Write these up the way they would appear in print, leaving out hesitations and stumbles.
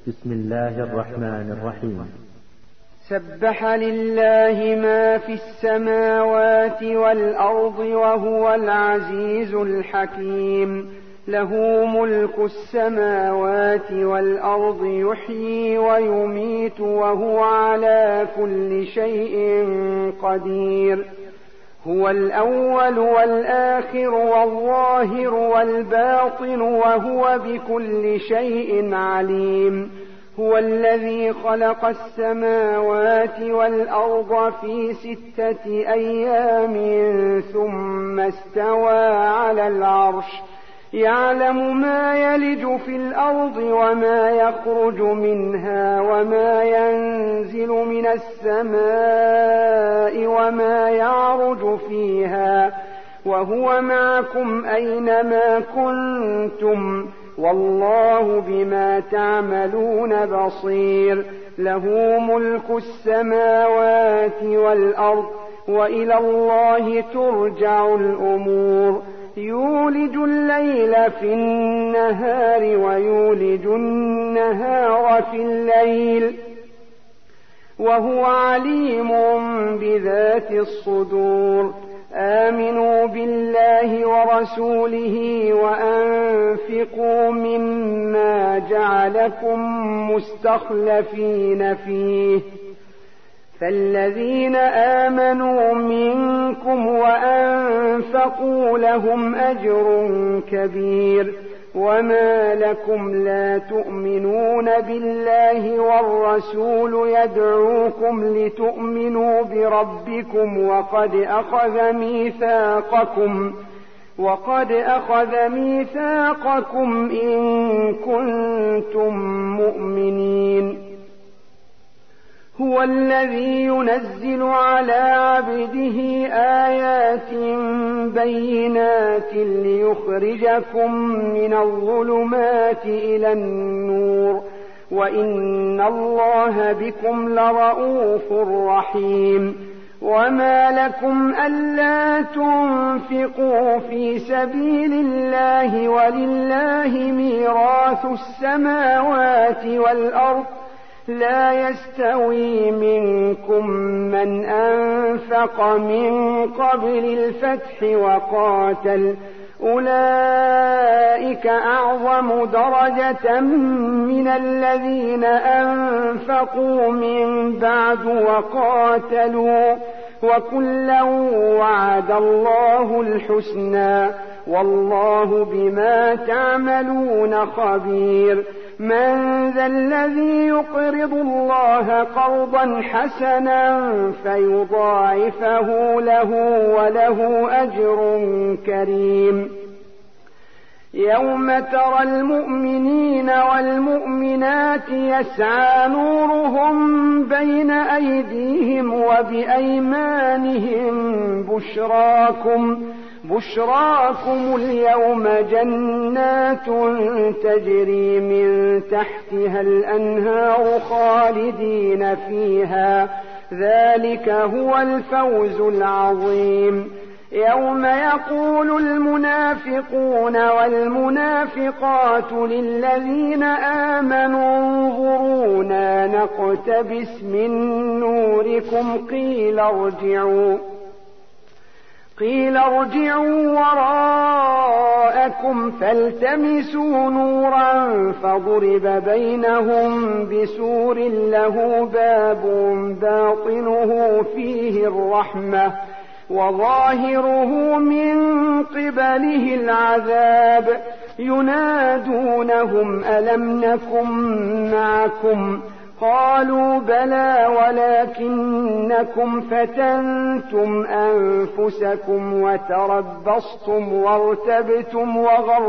بسم الله الرحمن الرحيم. سبح لله ما في السماوات والأرض وهو العزيز الحكيم. له ملك السماوات والأرض يحيي ويميت وهو على كل شيء قدير. هو الأول والآخر والظاهر والباطن وهو بكل شيء عليم. هو الذي خلق السماوات والأرض في 6 أيام ثم استوى على العرش يعلم ما يلج في الأرض وما يخرج منها وما ينزل من السماء وما يعرج فيها وهو معكم أينما كنتم والله بما تعملون بصير. له ملك السماوات والأرض وإلى الله ترجع الأمور. يولج الليل في النهار ويولج النهار في الليل وهو عليم بذات الصدور. آمنوا بالله ورسوله وأنفقوا مما جعلكم مستخلفين فيه فالذين آمنوا منكم وأنفقوا لهم أجر كبير. وما لكم لا تؤمنون بالله والرسول يدعوكم لتؤمنوا بربكم وقد أخذ ميثاقكم إن كنتم مؤمنين. هو الذي ينزل على عبده آيات بينات ليخرجكم من الظلمات إلى النور وإن الله بكم لرءوف رحيم. وما لكم ألا تنفقوا في سبيل الله ولله ميراث السماوات والأرض لا يستوي منكم من أنفق من قبل الفتح وقاتل أولئك أعظم درجة من الذين أنفقوا من بعد وقاتلوا وكلا وعد الله الحسنى والله بما تعملون خبير. من ذا الذي يقرض الله قرضا حسنا فيضاعفه له وله أجر كريم. يوم ترى المؤمنين والمؤمنات يسعى نورهم بين أيديهم وبأيمانهم بشراكم اليوم جنات تجري من تحتها الأنهار خالدين فيها ذلك هو الفوز العظيم. يوم يقول المنافقون والمنافقات للذين آمنوا انظرونا نقتبس من نوركم قيل ارجعوا وراءكم فالتمسوا نورا فضرب بينهم بسور له باب باطنه فيه الرحمة وظاهره من قبله العذاب. ينادونهم ألم نكن معكم قالوا بلى ولكنكم فتنتم أنفسكم وتربصتم وارتبتم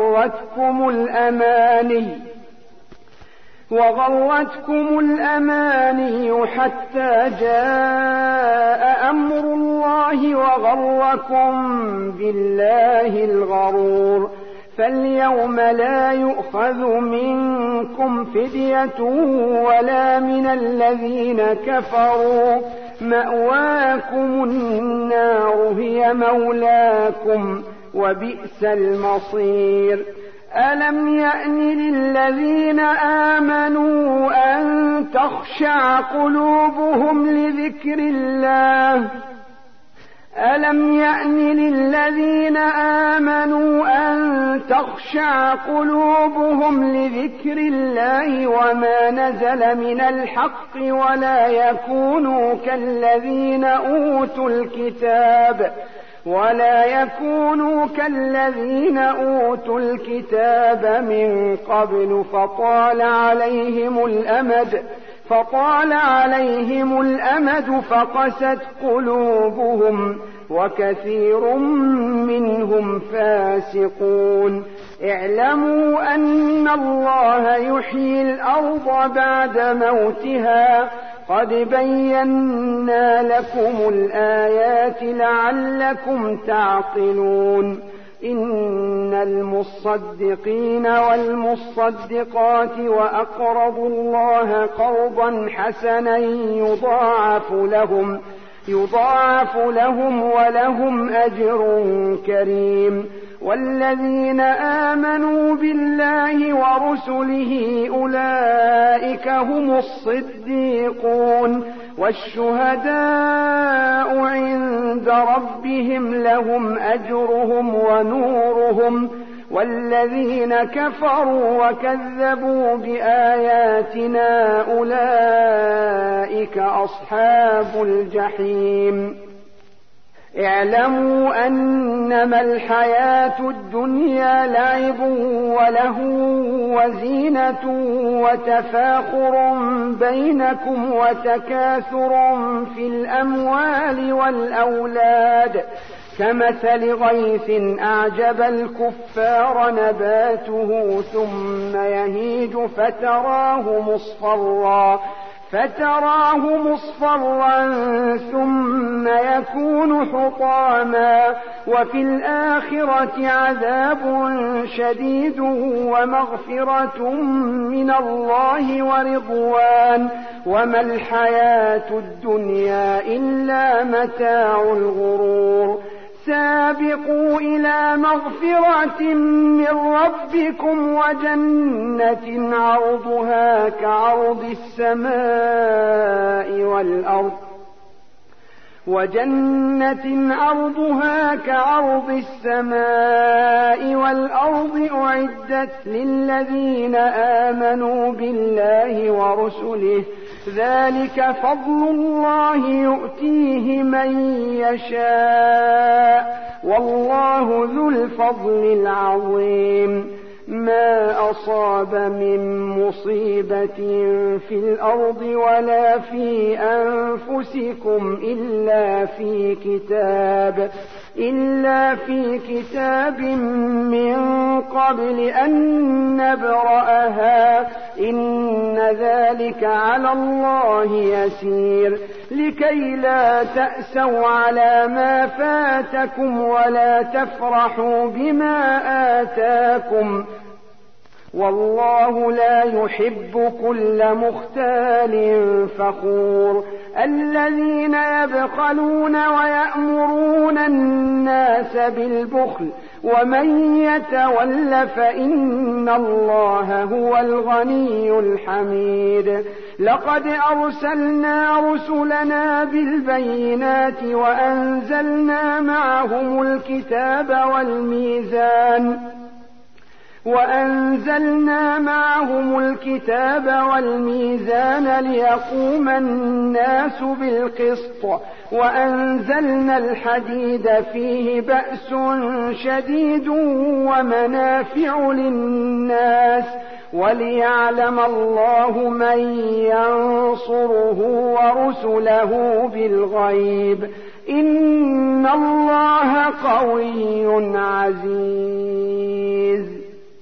وغرتكم الأماني حتى جاء أمر الله وغركم بالله الغرور. فاليوم لا يؤخذ منكم فدية ولا من الذين كفروا مأواكم النار هي مولاكم وبئس المصير. ألم يأن للذين آمنوا تخشع قلوبهم لذكر الله. ألم يأن للذين آمنوا أن تخشع قلوبهم لذكر الله وما نزل من الحق ولا يكونوا كالذين أوتوا الكتاب من قبل فطال عليهم الأمد فقست قلوبهم وكثير منهم فاسقون. اعلموا أن الله يحيي الأرض بعد موتها قد بينا لكم الآيات لعلكم تعقلون. إن المصدقين والمصدقات وأقرضوا الله قرضا حسنا يضاعف لهم ولهم أجر كريم. والذين آمنوا بالله ورسله أولئك هم الصديقون والشهداء عند ربهم لهم أجرهم ونورهم. والذين كفروا وكذبوا بآياتنا أولئك أصحاب الجحيم. اعلموا أنما الحياة الدنيا لعب ولهو وزينة وتفاخر بينكم وتكاثر في الأموال والأولاد كمثل غيث أعجب الكفار نباته ثم يهيج فتراه مصفرا ثم يكون حطاما وفي الآخرة عذاب شديد ومغفرة من الله ورضوان وما الحياة الدنيا إلا متاع الغرور. سابقوا إلى مغفرة من ربكم وجنة عرضها كعرض السماء والأرض أعدت للذين آمنوا بالله ورسله ذلك فضل الله يؤتيه من يشاء والله ذو الفضل العظيم. ما أصاب من مصيبة في الأرض ولا في أنفسكم إلا في كتاب من قبل أن نبرأها إن ذلك على الله يسير. لكي لا تأسوا على ما فاتكم ولا تفرحوا بما آتاكم والله لا يحب كل مختال فخور. الذين يبخلون ويأمرون الناس بالبخل ومن يتول فإن الله هو الغني الحميد. لقد أرسلنا رسلنا بالبينات وأنزلنا معهم الكتاب والميزان ليقوم الناس بالقسط وأنزلنا الحديد فيه بأس شديد ومنافع للناس وليعلم الله من ينصره ورسله بالغيب إن الله قوي عزيز.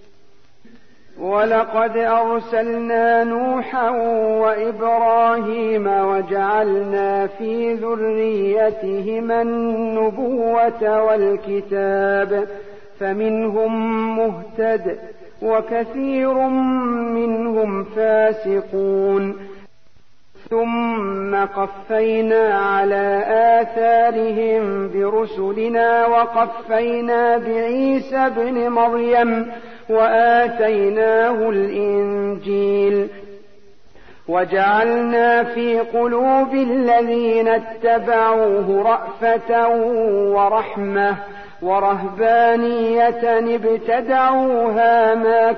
ولقد أرسلنا نوحا وإبراهيم وجعلنا في ذريتهما النبوة والكتاب فمنهم مهتد وكثير منهم فاسقون. ثم قفينا على آثارهم برسلنا وقفينا بعيسى ابن مريم وآتيناه الإنجيل وجعلنا في قلوب الذين اتبعوه رأفة ورحمة ورهبانية ابتدعوها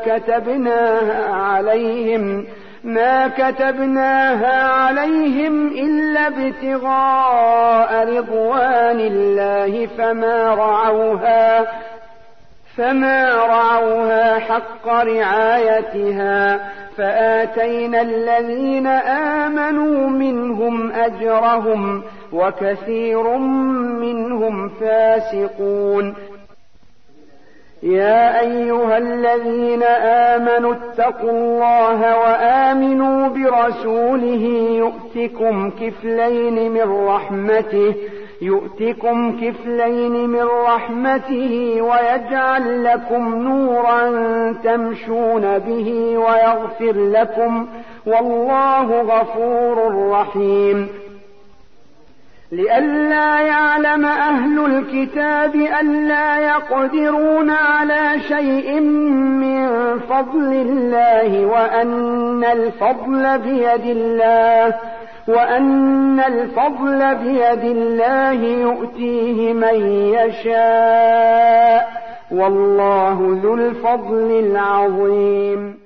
ما كتبناها عليهم إلا ابتغاء رضوان الله فما رعوها حق رعايتها فآتينا الذين آمنوا منهم أجرهم وكثير منهم فاسقون. يا أيها الذين آمنوا اتقوا الله وآمنوا برسوله يؤتكم كفلين من رحمته ويجعل لكم نورا تمشون به ويغفر لكم والله غفور رحيم. لئلا يعلم أهل الكتاب ألا يقدرون على شيء من فضل الله وأن الفضل بيد الله يؤتيه من يشاء والله ذو الفضل العظيم.